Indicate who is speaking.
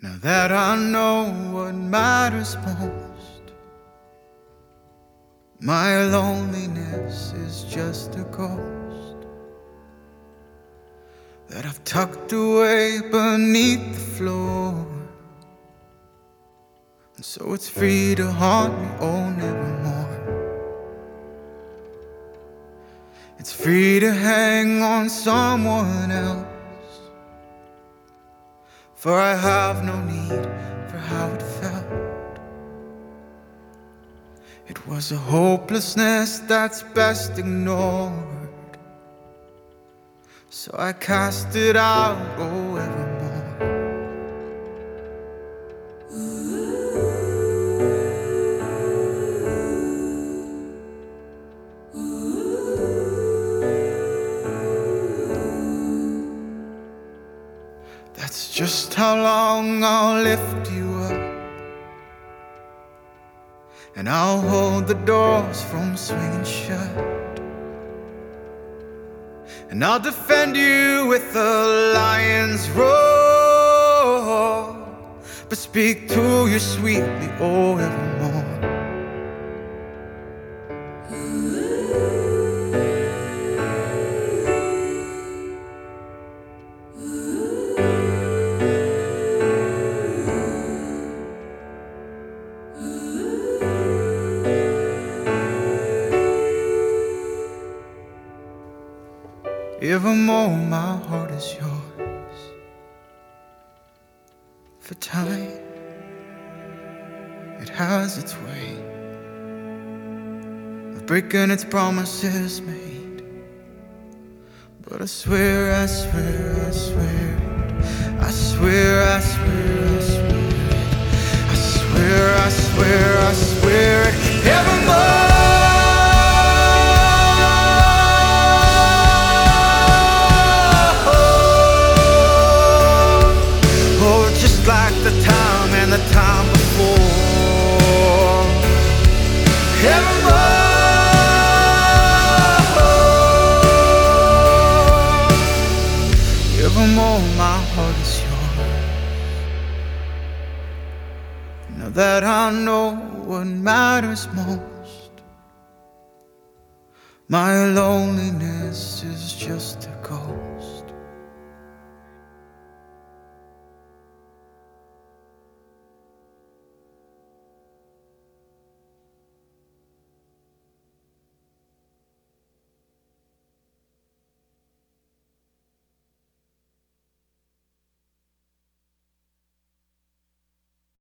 Speaker 1: Now that I know what matters most, my loneliness is just a ghost that I've tucked away beneath the floor. And so it's free to haunt me, oh nevermore. It's free to hang on someone else, for I have no need for how it felt. It was a hopelessness that's best ignored, so I cast it out, oh evermore. That's just how long I'll lift you up, and I'll hold the doors from swinging shut, and I'll defend you with a lion's roar, but speak to you sweetly, oh evermore. Evermore my heart is yours, for time, it has its way of breaking its promises made. But I swear, I swear, I swear it. I swear, I swear, I swear it. I swear, I swear, I swear it. Evermore. The time before, evermore my heart is yours. Now that I know what matters most, my loneliness is just a ghost